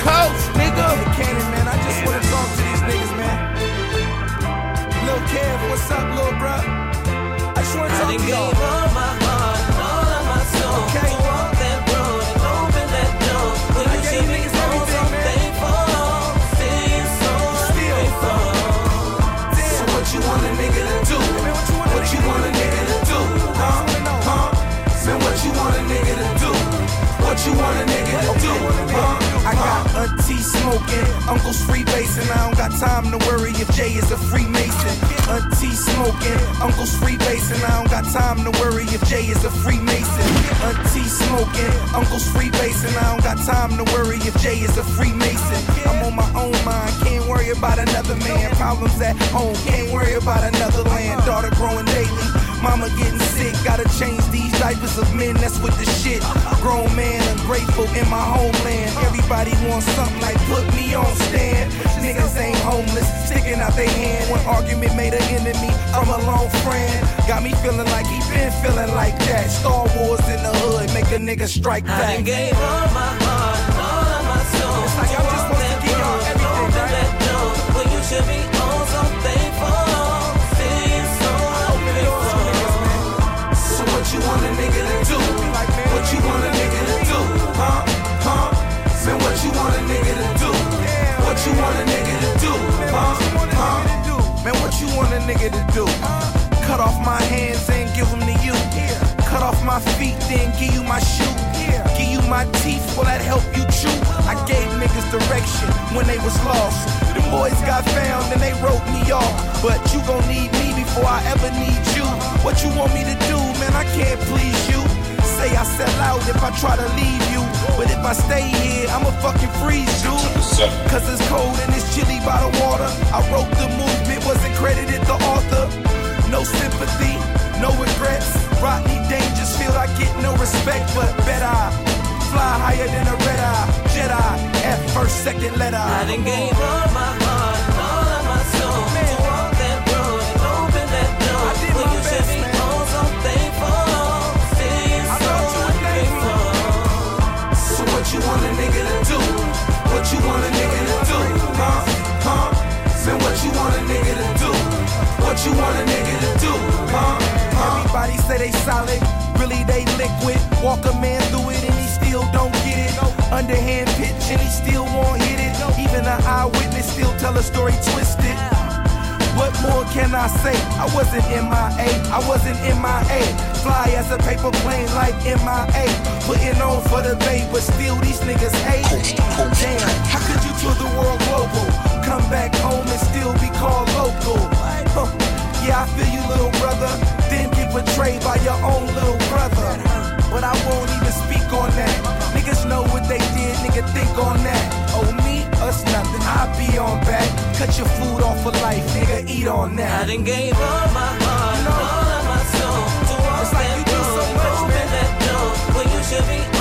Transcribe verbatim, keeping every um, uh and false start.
Coast, nigga. Hey, Cannon, man, I just wanna talk to these niggas, man. Lil Kev, what's up, little bruh? I just wanna talk to y'all. I all my heart and all of my soul. Okay. To walk that road and open that door. When you see me on something fall, see you so ungrateful. So what you want a nigga to do? What you want a nigga to do? Huh? Huh? Man, what you want a nigga to do? What you want a nigga to do? Huh? I got Auntie smoking, Uncle's freebasing. I don't got time to worry if Jay is a Freemason. Auntie smoking, Uncle's freebasing. I don't got time to worry if Jay is a Freemason. Auntie smoking, Uncle's freebasing. I don't got time to worry if Jay is a Freemason. I'm on my own mind, can't worry about another man. Problems at home, can't worry about another land. Daughter growing daily, mama getting sick. Gotta change these diapers of men, that's with the shit. Grown man, ungrateful in my homeland. Everybody wants something like put me on stand. Niggas ain't homeless, sticking out their hand. One argument made an enemy from a long friend. Got me feeling like he been feeling like that. Star Wars in the hood, make a nigga strike back. I done gave all my heart and all of my soul. It's like I'm just supposed to give y'all everything, right? When you should be on something for, see you so ungrateful. So what you want a nigga to do? What you want a nigga to do? Huh? Huh? Man, what you want a nigga to do? What you want a nigga to do? Huh? Huh? Man, what you want a nigga to do? Cut off my hands and give them to you. Cut off my feet, then give you my shoe. Give you my teeth, will that help you chew? I gave niggas direction when they was lost. The boys got found and they wrote me off. But you gon' need me before I ever need you. What you want me to do, man, I can't please you. Say I sell out if I try to leave you. But if I stay here, I'ma fucking freeze you. Cause it's cold and it's chilly by the water. I wrote the movement, wasn't credited the author. No sympathy, no regrets. Rodney Dangerfield, I get no respect. But bet I fly higher than a red eye. Jedi, at first, second letter. I done gave all my heart and all of my soul. To walk that road and open that door. I did when my you best, should be man. on something for, see you I so thought you were thankful. ungrateful. So what you want a nigga to do? What you want a nigga to do? Huh? Huh? Man, what you want a nigga to do? What you want a nigga to do? Huh? Huh? Everybody say they solid, really they liquid. Walk a man through it and he still don't get it. Underhand pitch and he still won't hit it. Even an eyewitness still tell a story twisted. What more can I say? I wasn't M I A, I wasn't M I A. Fly as a paper plane like M I A. Putting on for the bay, but still these niggas hate. Damn, how could you tour the world global? Come back home and still be called local. Huh. Yeah, I feel you, little brother. Then get betrayed by your own little brother. But I won't even speak on that. Niggas know what they did, nigga, think on that. Oh, me, us, nothing, I be on back. Cut your food off for life, nigga, eat on that. I done gave all my heart and all of my soul. To walk It's like that you do so road and much, open man. that door. When you should be